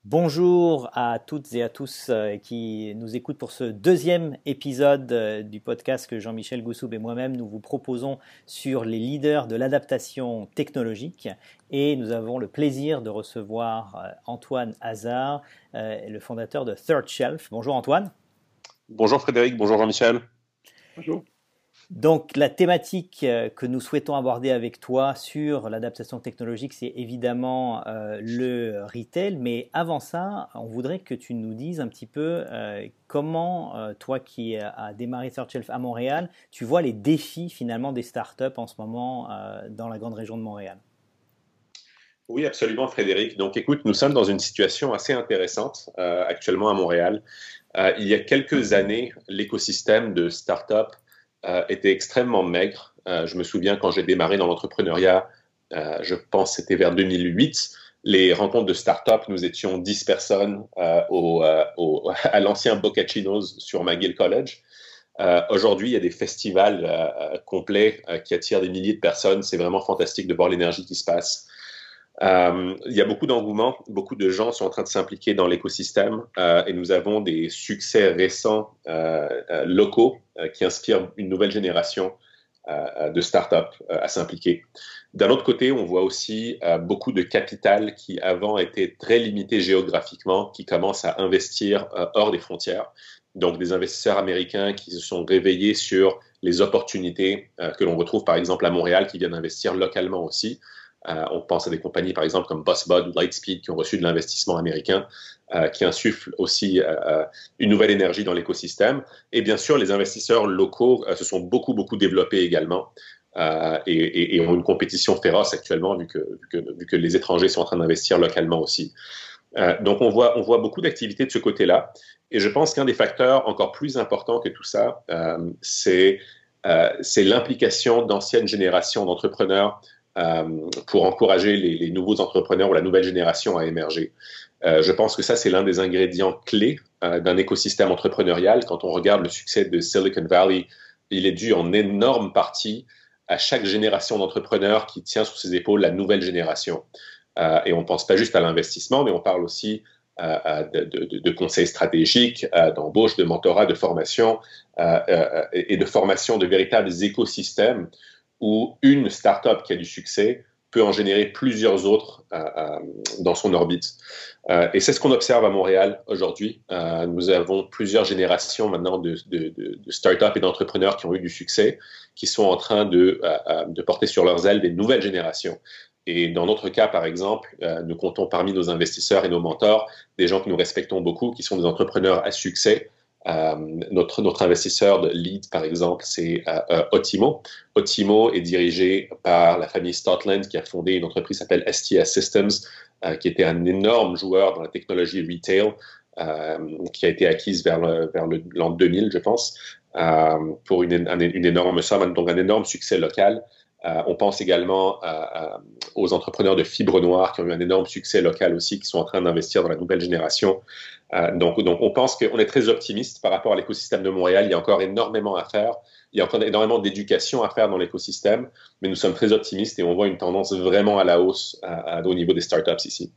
Bonjour à toutes et à tous qui nous écoutent pour ce deuxième épisode du podcast que Jean-Michel Goussoub et moi-même nous vous proposons sur les leaders de l'adaptation technologique. Et nous avons le plaisir de recevoir Antoine Hazard, le fondateur de Third Shelf. Bonjour Antoine. Bonjour Frédéric, bonjour Jean-Michel. Bonjour. Donc la thématique que nous souhaitons aborder avec toi sur l'adaptation technologique, c'est évidemment le retail. Mais avant ça, on voudrait que tu nous dises un petit peu comment, toi qui as démarré Third Shelf à Montréal, tu vois les défis finalement des startups en ce moment dans la grande région de Montréal. Oui, absolument Frédéric. Donc écoute, nous sommes dans une situation assez intéressante actuellement à Montréal. Il y a quelques années, l'écosystème de startups était extrêmement maigre. Je me souviens quand j'ai démarré dans l'entrepreneuriat, je pense que c'était vers 2008, les rencontres de start-up, nous étions 10 personnes à l'ancien Boccacino's sur McGill College. Aujourd'hui, il y a des festivals complets qui attirent des milliers de personnes. C'est vraiment fantastique de voir l'énergie qui se passe. Il y a beaucoup d'engouement, beaucoup de gens sont en train de s'impliquer dans l'écosystème et nous avons des succès récents locaux qui inspirent une nouvelle génération de startups à s'impliquer. D'un autre côté, on voit aussi beaucoup de capital qui avant était très limité géographiquement, qui commence à investir hors des frontières. Donc des investisseurs américains qui se sont réveillés sur les opportunités que l'on retrouve par exemple à Montréal, qui viennent investir localement aussi. On pense à des compagnies, par exemple, comme BusBud ou Lightspeed, qui ont reçu de l'investissement américain, qui insufflent aussi une nouvelle énergie dans l'écosystème. Et bien sûr, les investisseurs locaux se sont beaucoup développés également et ont une compétition féroce actuellement, vu que les étrangers sont en train d'investir localement aussi. Donc, on voit beaucoup d'activités de ce côté-là. Et je pense qu'un des facteurs encore plus importants que tout ça, c'est l'implication d'anciennes générations d'entrepreneurs pour encourager les nouveaux entrepreneurs ou la nouvelle génération à émerger. Je pense que ça, c'est l'un des ingrédients clés d'un écosystème entrepreneurial. Quand on regarde le succès de Silicon Valley, il est dû en énorme partie à chaque génération d'entrepreneurs qui tient sur ses épaules la nouvelle génération. Et on ne pense pas juste à l'investissement, mais on parle aussi de conseils stratégiques, d'embauche, de mentorat, de formation et de formation de véritables écosystèmes où une start-up qui a du succès peut en générer plusieurs autres dans son orbite. Et c'est ce qu'on observe à Montréal aujourd'hui. Nous avons plusieurs générations maintenant de start-up et d'entrepreneurs qui ont eu du succès, qui sont en train de porter sur leurs ailes des nouvelles générations. Et dans notre cas, par exemple, nous comptons parmi nos investisseurs et nos mentors des gens que nous respectons beaucoup, qui sont des entrepreneurs à succès. Notre investisseur de lead, par exemple, c'est Otimo. Otimo est dirigé par la famille Stotland qui a fondé une entreprise qui s'appelle STS Systems, qui était un énorme joueur dans la technologie retail, qui a été acquise vers l'an 2000, je pense, pour une énorme somme, donc un énorme succès local. On pense également aux entrepreneurs de Fibre Noire qui ont eu un énorme succès local aussi, qui sont en train d'investir dans la nouvelle génération. Donc on pense qu'on est très optimiste par rapport à l'écosystème de Montréal. Il y a encore énormément à faire. Il y a encore énormément d'éducation à faire dans l'écosystème, mais nous sommes très optimistes et on voit une tendance vraiment à la hausse au niveau des startups ici.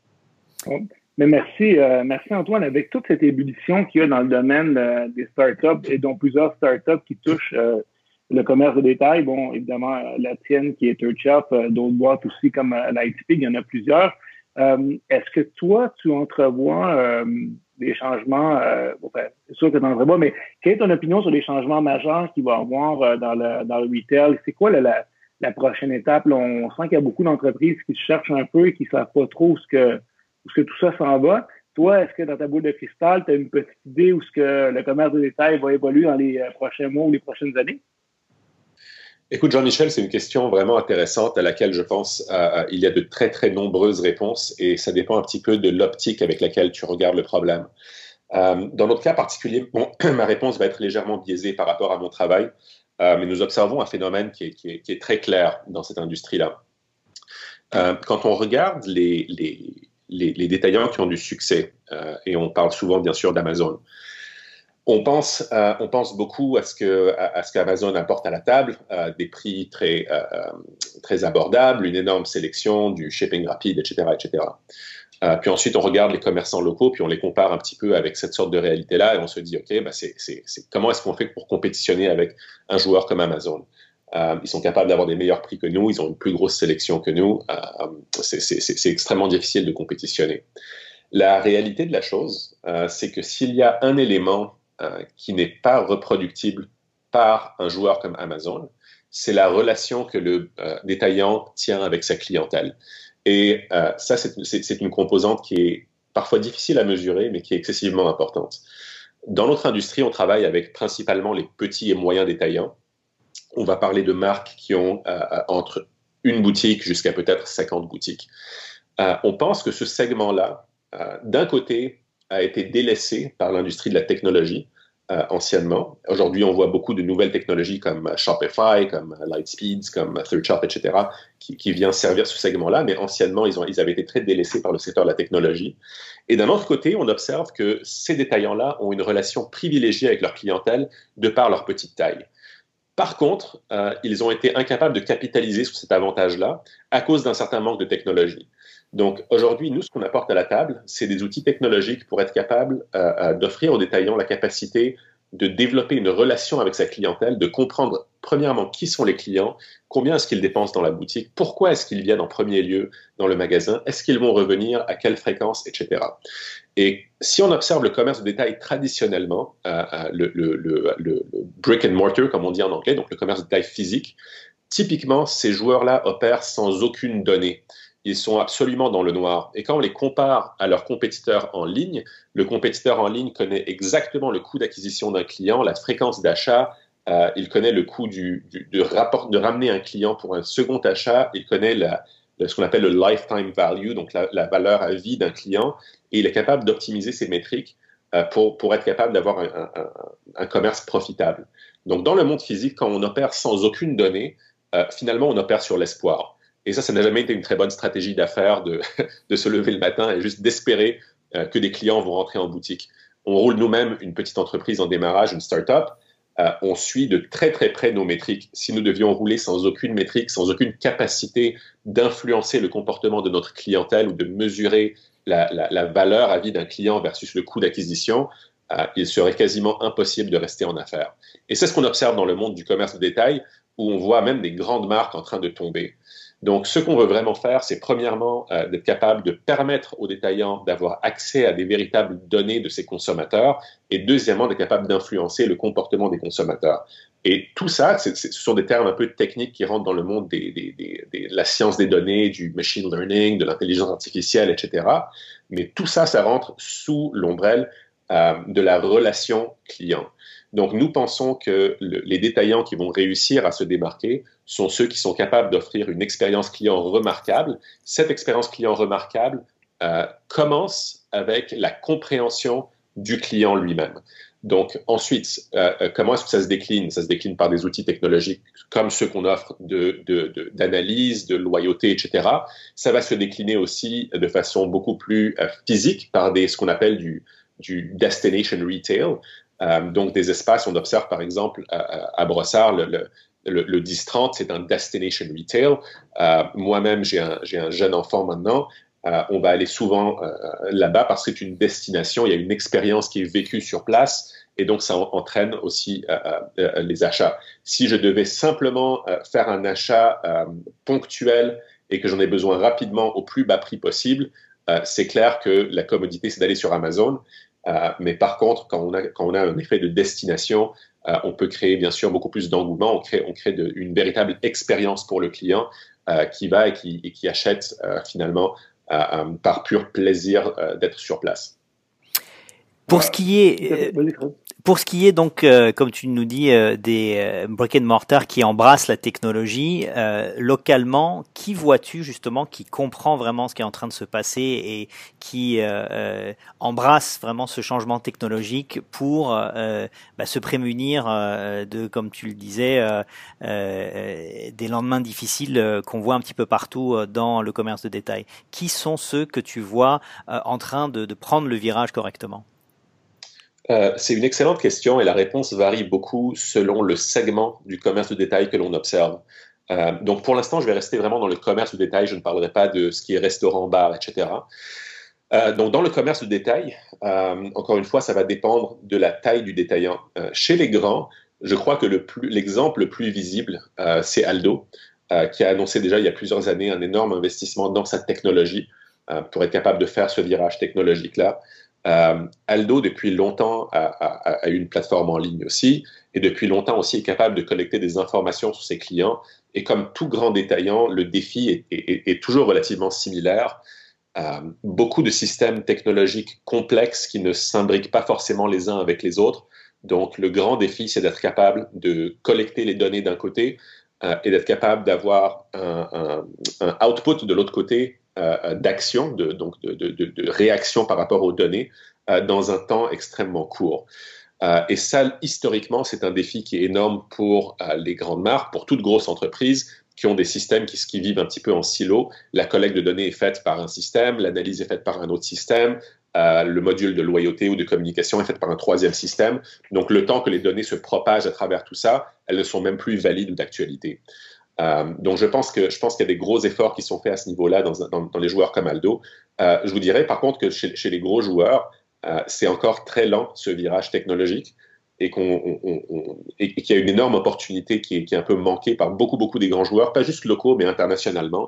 Mais merci Antoine. Avec toute cette ébullition qu'il y a dans le domaine des startups et dont plusieurs startups qui touchent le commerce de détail, bon, évidemment, la tienne qui est Third Shelf, d'autres boîtes aussi comme Lightspeed, il y en a plusieurs. Est-ce que toi, tu entrevois des changements, c'est sûr que tu entrevois, mais quelle est ton opinion sur les changements majeurs qu'il va y avoir dans le retail? C'est quoi la prochaine étape? Là, on sent qu'il y a beaucoup d'entreprises qui se cherchent un peu et qui ne savent pas trop où ce que tout ça s'en va. Toi, est-ce que dans ta boule de cristal, tu as une petite idée où ce que le commerce de détail va évoluer dans les prochains mois ou les prochaines années? Écoute, Jean-Michel, c'est une question vraiment intéressante à laquelle je pense il y a de très nombreuses réponses et ça dépend un petit peu de l'optique avec laquelle tu regardes le problème. Dans notre cas particulier, ma réponse va être légèrement biaisée par rapport à mon travail, mais nous observons un phénomène qui est très clair dans cette industrie-là. Quand on regarde les détaillants qui ont du succès, et on parle souvent bien sûr d'Amazon, on pense beaucoup à ce qu'Amazon apporte à la table, des prix très abordables, une énorme sélection, du shipping rapide, etc., etc. Puis ensuite, on regarde les commerçants locaux, puis on les compare un petit peu avec cette sorte de réalité-là, et on se dit, OK, comment est-ce qu'on fait pour compétitionner avec un joueur comme Amazon? Ils sont capables d'avoir des meilleurs prix que nous, ils ont une plus grosse sélection que nous. C'est extrêmement difficile de compétitionner. La réalité de la chose, c'est que s'il y a un élément qui n'est pas reproductible par un joueur comme Amazon, c'est la relation que le détaillant tient avec sa clientèle. Et ça, c'est une composante qui est parfois difficile à mesurer, mais qui est excessivement importante. Dans notre industrie, on travaille avec principalement les petits et moyens détaillants. On va parler de marques qui ont entre une boutique jusqu'à peut-être 50 boutiques. On pense que ce segment-là, d'un côté, a été délaissé par l'industrie de la technologie anciennement. Aujourd'hui, on voit beaucoup de nouvelles technologies comme Shopify, comme Lightspeed, comme ThirdShop, etc., qui vient servir ce segment-là, mais anciennement, ils avaient été très délaissés par le secteur de la technologie. Et d'un autre côté, on observe que ces détaillants-là ont une relation privilégiée avec leur clientèle de par leur petite taille. Par contre, ils ont été incapables de capitaliser sur cet avantage-là à cause d'un certain manque de technologie. Donc aujourd'hui, nous, ce qu'on apporte à la table, c'est des outils technologiques pour être capable d'offrir aux détaillants la capacité de développer une relation avec sa clientèle, de comprendre premièrement qui sont les clients, combien est-ce qu'ils dépensent dans la boutique, pourquoi est-ce qu'ils viennent en premier lieu dans le magasin, est-ce qu'ils vont revenir, à quelle fréquence, etc. Et si on observe le commerce de détail traditionnellement, le brick and mortar, comme on dit en anglais, donc le commerce de détail physique, typiquement, ces joueurs-là opèrent sans aucune donnée. Ils sont absolument dans le noir. Et quand on les compare à leurs compétiteurs en ligne, le compétiteur en ligne connaît exactement le coût d'acquisition d'un client, la fréquence d'achat, il connaît le coût de ramener un client pour un second achat, il connaît ce qu'on appelle le lifetime value, donc la valeur à vie d'un client, et il est capable d'optimiser ses métriques pour être capable d'avoir un commerce profitable. Donc dans le monde physique, quand on opère sans aucune donnée, finalement on opère sur l'espoir. Et ça n'a jamais été une très bonne stratégie d'affaires de se lever le matin et juste d'espérer que des clients vont rentrer en boutique. On roule nous-mêmes une petite entreprise en démarrage, une start-up. On suit de très très près nos métriques. Si nous devions rouler sans aucune métrique, sans aucune capacité d'influencer le comportement de notre clientèle ou de mesurer la valeur à vie d'un client versus le coût d'acquisition, il serait quasiment impossible de rester en affaires. Et c'est ce qu'on observe dans le monde du commerce de détail, où on voit même des grandes marques en train de tomber. Donc, ce qu'on veut vraiment faire, c'est premièrement d'être capable de permettre aux détaillants d'avoir accès à des véritables données de ces consommateurs et deuxièmement, d'être capable d'influencer le comportement des consommateurs. Et tout ça, ce sont des termes un peu techniques qui rentrent dans le monde de la science des données, du machine learning, de l'intelligence artificielle, etc. Mais tout ça, ça rentre sous l'ombrelle de la relation client. Donc, nous pensons que les détaillants qui vont réussir à se démarquer sont ceux qui sont capables d'offrir une expérience client remarquable. Cette expérience client remarquable commence avec la compréhension du client lui-même. Donc, ensuite, comment est-ce que ça se décline? Ça se décline par des outils technologiques comme ceux qu'on offre d'analyse, de loyauté, etc. Ça va se décliner aussi de façon beaucoup plus physique par ce qu'on appelle du destination retail. Donc, des espaces, on observe par exemple à Brossard, le 10-30, c'est un destination retail. Moi-même, j'ai un jeune enfant maintenant. On va aller souvent là-bas parce que c'est une destination, il y a une expérience qui est vécue sur place et donc ça entraîne aussi les achats. Si je devais simplement faire un achat ponctuel et que j'en ai besoin rapidement au plus bas prix possible, c'est clair que la commodité, c'est d'aller sur Amazon. Mais par contre, quand on a un effet de destination, on peut créer bien sûr beaucoup plus d'engouement, on crée une véritable expérience pour le client qui va et qui achète finalement par pur plaisir d'être sur place. Pour ce qui est donc, comme tu nous dis, des brick and mortar qui embrassent la technologie, localement, qui vois-tu justement qui comprend vraiment ce qui est en train de se passer et qui embrasse vraiment ce changement technologique pour se prémunir de, comme tu le disais, des lendemains difficiles qu'on voit un petit peu partout dans le commerce de détail. Qui sont ceux que tu vois en train de prendre le virage correctement? C'est une excellente question et la réponse varie beaucoup selon le segment du commerce de détail que l'on observe. Donc pour l'instant, je vais rester vraiment dans le commerce de détail, je ne parlerai pas de ce qui est restaurant, bar, etc. Donc, dans le commerce de détail, encore une fois, ça va dépendre de la taille du détaillant. Chez les grands, je crois que l'exemple le plus visible, c'est Aldo, qui a annoncé déjà il y a plusieurs années un énorme investissement dans sa technologie pour être capable de faire ce virage technologique-là. Aldo, depuis longtemps, a une plateforme en ligne aussi, et depuis longtemps aussi est capable de collecter des informations sur ses clients. Et comme tout grand détaillant, le défi est toujours relativement similaire. Beaucoup de systèmes technologiques complexes qui ne s'imbriquent pas forcément les uns avec les autres. Donc, le grand défi, c'est d'être capable de collecter les données d'un côté et d'être capable d'avoir un output de l'autre côté d'action, de réaction par rapport aux données dans un temps extrêmement court. Et ça, historiquement, c'est un défi qui est énorme pour les grandes marques, pour toute grosse entreprise qui ont des systèmes qui vivent un petit peu en silo. La collecte de données est faite par un système, l'analyse est faite par un autre système, le module de loyauté ou de communication est fait par un troisième système. Donc, le temps que les données se propagent à travers tout ça, elles ne sont même plus valides ou d'actualité. Donc, je pense qu'il y a des gros efforts qui sont faits à ce niveau-là dans les joueurs comme Aldo. Je vous dirais, par contre, que chez les gros joueurs, c'est encore très lent, ce virage technologique, et qu'il y a une énorme opportunité qui est un peu manquée par beaucoup des grands joueurs, pas juste locaux, mais internationalement.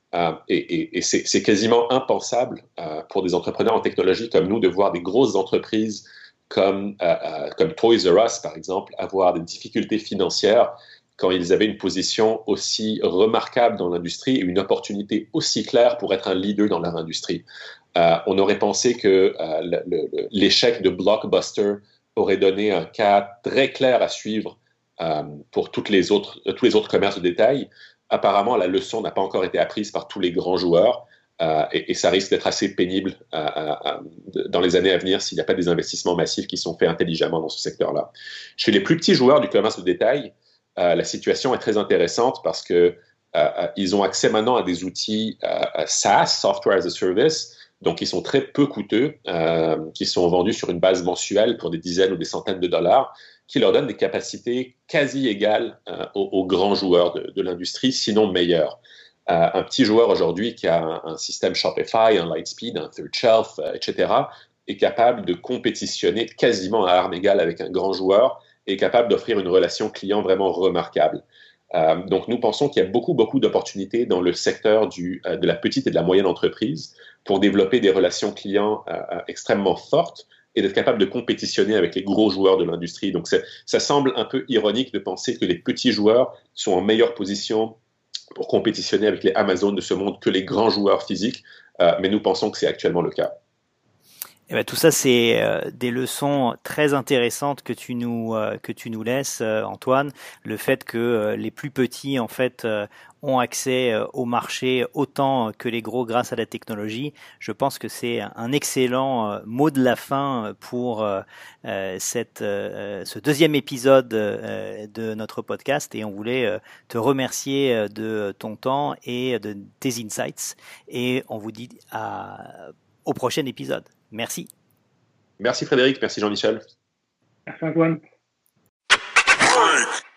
Et c'est quasiment impensable pour des entrepreneurs en technologie comme nous de voir des grosses entreprises comme Toys R Us, par exemple, avoir des difficultés financières quand ils avaient une position aussi remarquable dans l'industrie et une opportunité aussi claire pour être un leader dans leur industrie. On aurait pensé que l'échec de Blockbuster aurait donné un cas très clair à suivre pour tous les autres commerces de détail. Apparemment, la leçon n'a pas encore été apprise par tous les grands joueurs et ça risque d'être assez pénible dans les années à venir s'il n'y a pas des investissements massifs qui sont faits intelligemment dans ce secteur-là. Chez les plus petits joueurs du commerce de détail, la situation est très intéressante parce que ils ont accès maintenant à des outils SaaS, Software as a Service, donc qui sont très peu coûteux, qui sont vendus sur une base mensuelle pour des dizaines ou des centaines de dollars, qui leur donnent des capacités quasi égales aux grands joueurs de l'industrie, sinon meilleures. Un petit joueur aujourd'hui qui a un système Shopify, un Lightspeed, un Third Shelf, etc., est capable de compétitionner quasiment à armes égales avec un grand joueur et est capable d'offrir une relation client vraiment remarquable. Donc, nous pensons qu'il y a beaucoup d'opportunités dans le secteur de la petite et de la moyenne entreprise pour développer des relations clients extrêmement fortes et d'être capable de compétitionner avec les gros joueurs de l'industrie. Donc, ça semble un peu ironique de penser que les petits joueurs sont en meilleure position pour compétitionner avec les Amazon de ce monde que les grands joueurs physiques, mais nous pensons que c'est actuellement le cas. Eh ben, tout ça, c'est des leçons très intéressantes que tu nous laisses, Antoine. Le fait que les plus petits, en fait, ont accès au marché autant que les gros grâce à la technologie. Je pense que c'est un excellent mot de la fin pour ce deuxième épisode de notre podcast. Et on voulait te remercier de ton temps et de tes insights. Et on vous dit au prochain épisode. Merci. Merci Frédéric, merci Jean-Michel. Merci Antoine.